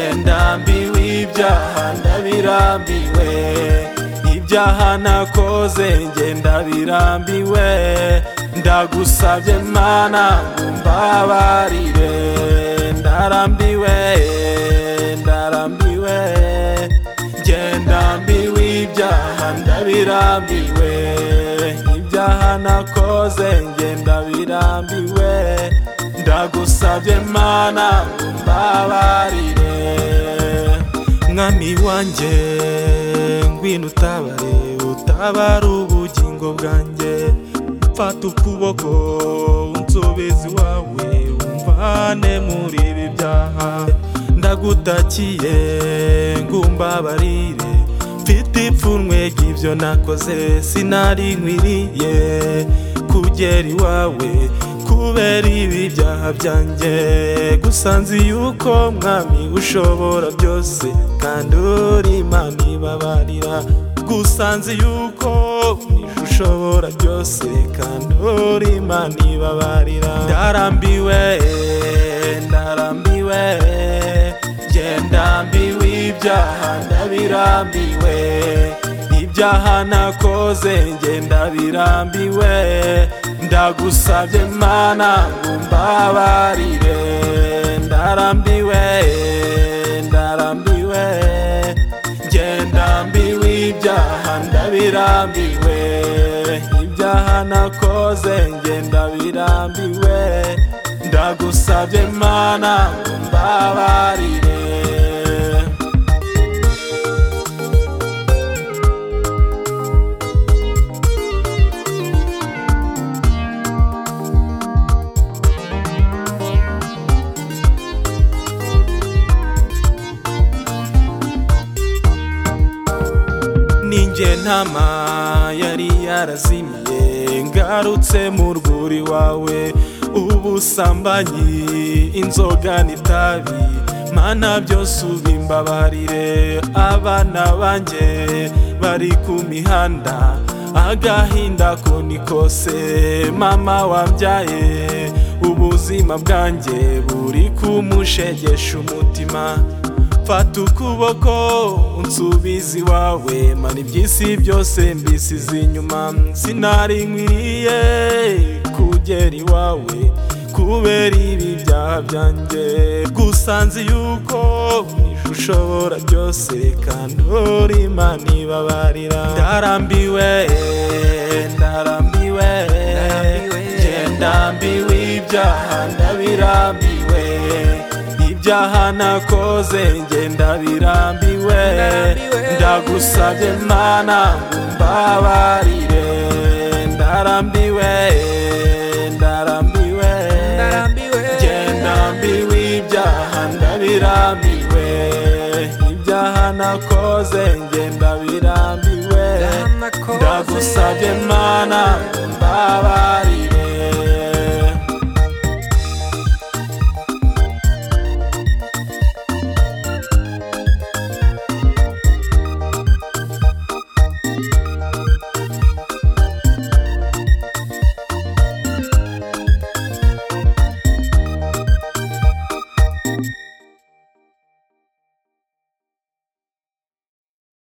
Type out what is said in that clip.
ndambiwe ibyaha ndabirambiwe, ibyaha nakoze njye ndabirambiwe, ndagusabye Mana ngo umbabarire, ndarambiwe ndarambiwe, njye ndambiwe ibyaha ndabirambiwe, ibyaha nakoze njye ndabirambiwe, ndagusabye Mana ngo umbabarire. Mwami wanjye ngwino utabare ubugingo bwanjye, fata ukuboko unsubize iwawe, umvane muri ibi byaha, ndagutakiye ngo umbabarire, mfite ipfunwe ry'ibyo nakoze, sinari nkwiriye kugera iwawe kubera ibi byaha byanjye, gusa nzi yuko Mwami ushobora byose kandi uri Imana ibabarira, gusa nzi yuko ushobora byose kandi uri Imana ibabarira. Ndarambiwe ndarambiwe, njye ndambiwe ibyaha ndabirambiwe, ibyaha nakoze njye ndabirambiwe, ndagusabye Mana ngo umbabarire, ndarambiwe ndarambiwe, njye ndambiwe ibyaha ndabirambiwe, ibyaha nakoze njye ndabirambiwe, ndagusabye Mana ngo umbabarire. Ninjye ntama yari yarazimiye, ngarutse mu rwuri wawe, ubusambanyi inzoga n'itabi, Mana byose ubimbabarire, abana banjye bari ku mihanda, agahinda ko ni kose, mama wambyaye ubuzima bwanjye buri kumushegesha umutima, fata ukuboko unsubize iwawe, Mana iby'isi byose mbisize inyuma, sinari nkwiriye kugera iwawe kubera ibi byaha byanjye, gusa nzi yuko ushobora byose kandi uri Imana ibabarira. Ndarambiwe ndarambiwe, njye ndambiwe ibyaha ndabirambiwe, ibyaha nakoze njye ndabirambiwe, ndagusabye Mana ngo umbabarire, ndarambiwe ndarambiwe, njye ndambiwe ibyaha ndabirambiwe, ibyaha nakoze njye ndabirambiwe, ndagusabye Mana ngo umbabarire.